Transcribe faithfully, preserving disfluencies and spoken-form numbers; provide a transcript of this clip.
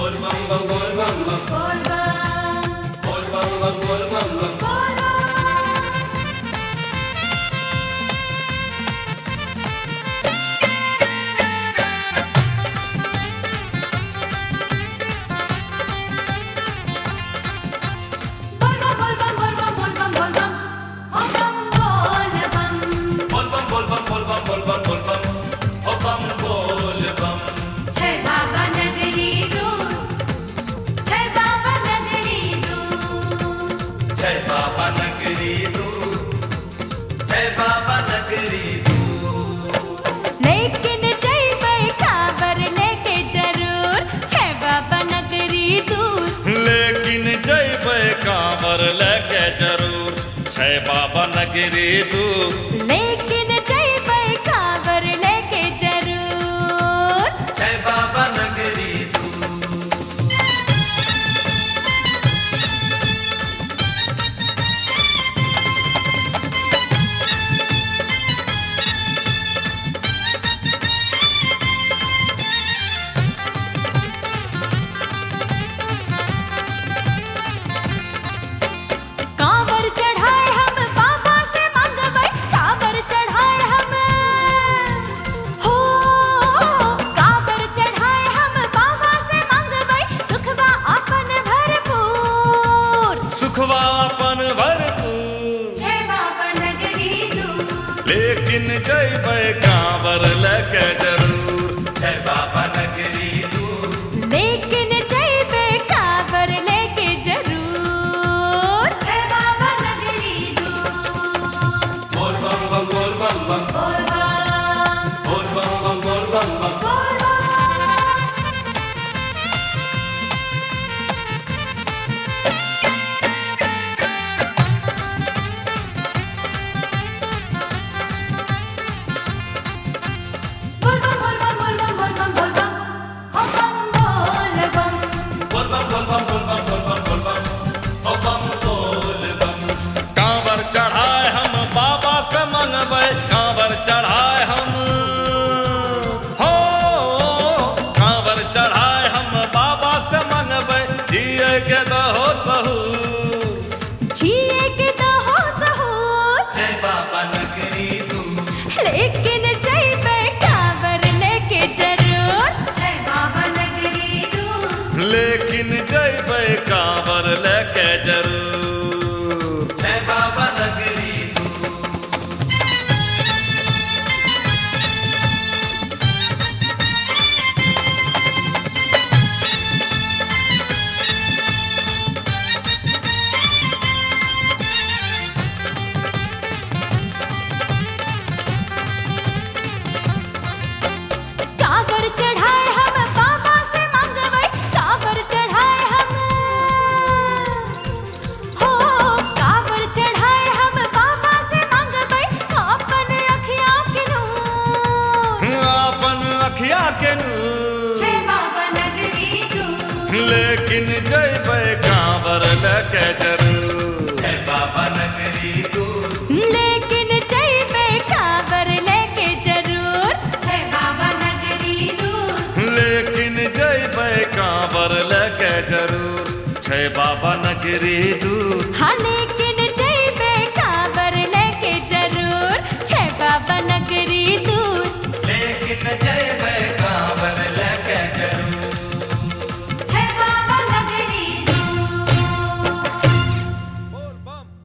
जय बाबा नगरी दूर, जय बाबा नगरी दूर। लेकिन जय भाई खबर लेके जरूर, जय बाबा नगरी दूर। लेकिन जय भाई कांवर लेके जरूर, जय बाबा नगरी दूर। लेकिन जय भाई खबर लेके जरूर, जय बाबा नगरी दूर। कांवर चढ़ाए हम बाबा से मंगवाए, कांवर चढ़ाए हम हो, कांवर चढ़ाए हम बाबा से मंगवाए, सुखवा अपन भरपूर, सुखवा अपन भरपूर। जय बाबा नगरी दूर। लेकिन जय भाई कांवर लेके जरूर, जय बाबा नगरी दूर। लेकिन जय भाई खबर लेके जरूर, जय बाबा नगरी दूर। बोल बम बम बोल बम बम बोल बम, बोल बम बम बोल बम बम। बोल बम। बोल बम बोल बम बोल बम बोल बम बोल बम, हो बम बोल बम। बोल बम बोल बम बोल बम बोल बम बोल बम, ओ बम बोल बम। कांवर चढ़ाए हम बाबा से मंगवे, कांवर चढ़ाए हम हो, कांवर चढ़ाए हम बाबा से मंगवे, जिए के दहो सहू। जिए के तो हो सहूर, जय बाबा नगरी दूर। लेकिन जय भाई खबर लेके जरूर, जय बाबा नगरी दूर। लेकिन जय भाई कांवर लेके जरूर, जय बाबा नगरी दूर। कांवर चढ़ाए हम बाबा से मंगवाए, कांवर चढ़ाए हम हो, कांवर चढ़ाए हम बाबा से मंगवाए, अपन अखियां के नूर, अपन अखिया के नूर। जय बाबा नगरी दूर। लेकिन जय भाई कांवर लेके जरूर, जय बाबा नगरी दूर। लेकिन जय भाई खबर लेके जरूर, जय बाबा नगरी दूर। लेकिन जय भाई कांवर लेके जरूर, जय बाबा नगरी दूर। हाँ